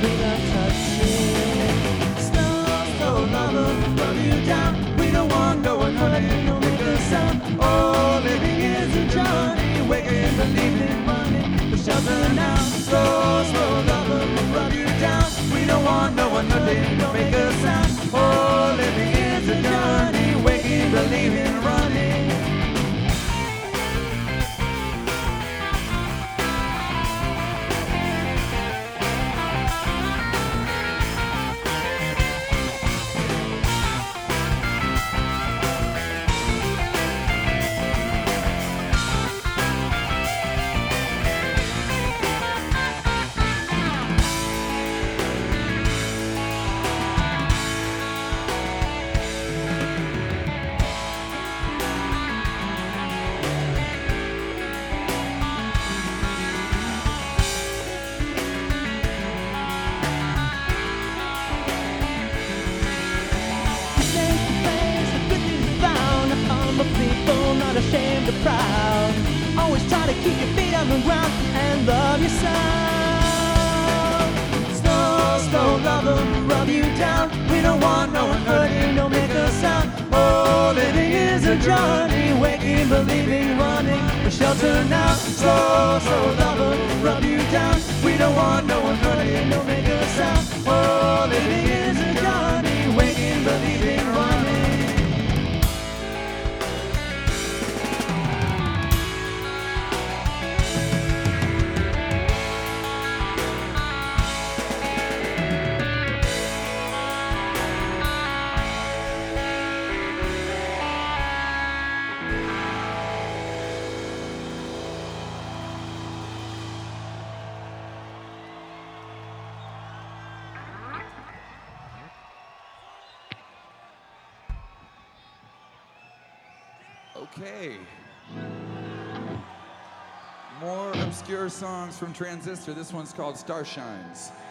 without touching. Slow, slow lover, rub you down. We don't want no one hurting, no make a sound. Oh, living is a journey, waking, believing, running for shelter now. Slow, slow lover, rub you down. We don't want no one hurting, no make a sound. Oh, living is a journey, waking, believing, running. People not ashamed or proud. Always try to keep your feet on the ground and love yourself. Slow, slow lover, rub you down. We don't want no one hurting, don't make a sound. Oh, living is a journey, waking, believing, running for shelter now. Slow, slow lover, rub you down. We don't want no one hurting, don't make a sound. Oh, living is a journey, waking, believing, running. Okay. More obscure songs from Transistor. This one's called Starshines.